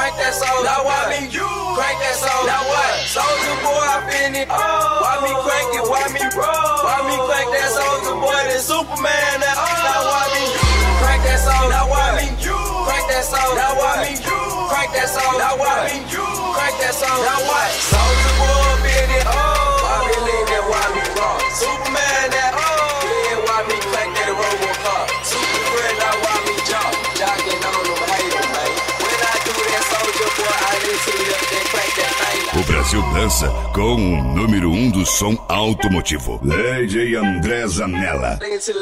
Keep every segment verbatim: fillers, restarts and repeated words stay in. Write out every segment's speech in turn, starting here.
crank that soul. Now why me crank that soul? Now what? Soldier boy, I finna. Oh. Why me crank it? Why me roll? Why me crank that soldier boy? Then Superman. Now, oh. Now why me crank that soul? Now why me crank that soul? Now why me crank that soul? Now why me crank that soul? Now what? Soldier boy, finna. Oh. Why me lean that? Why me roll? Superman. That oh. Yeah, why me crank that Robocop? Super friend. Now why me jump? Jocking on them haters, man. When I do that soldier boy, I literally up there crank that thing. O Brasil dança com o número um do som automotivo, D J André Zanella.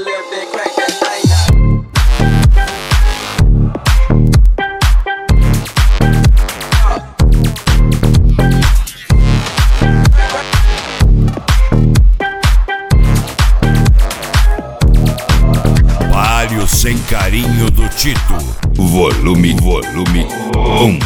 Palio Sem Carinho do Tito. Volume, volume um.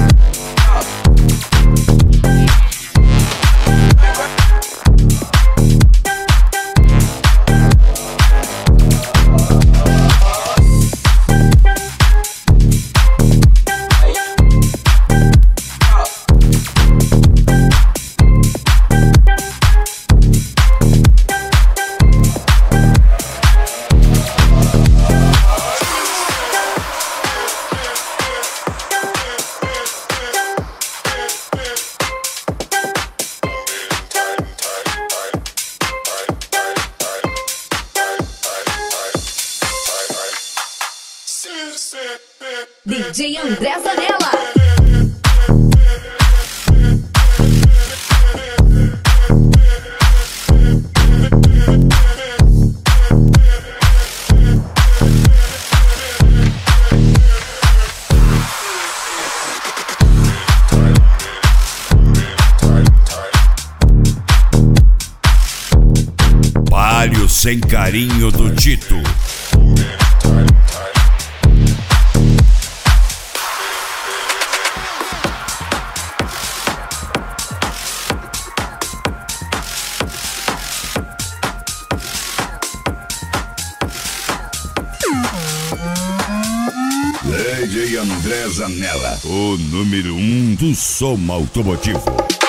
D J André Zanella. Palio Sem Carinho do Tito. D J André Zanella, o número um do som automotivo.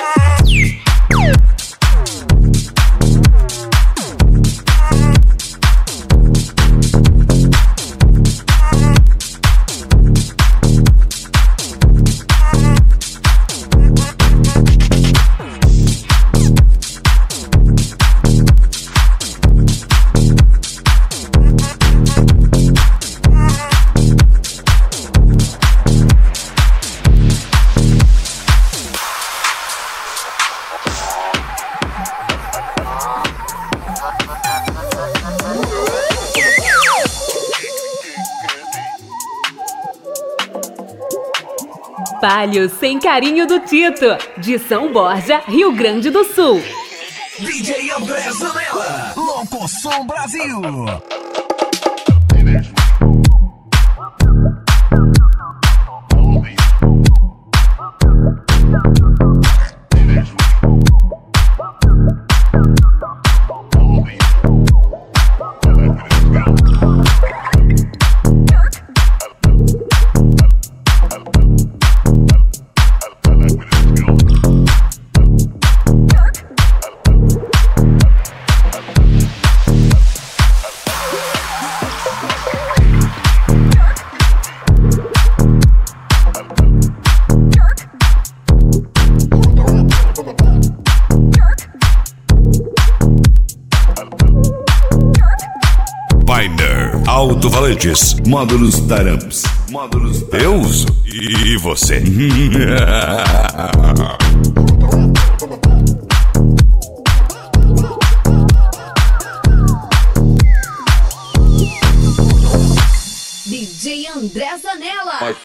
Palio Sem Carinho do Tito, de São Borja, Rio Grande do Sul. D J André Zanella, Louco Som Brasil. Alto-falantes, módulos Taramps, módulos eu uso, e você?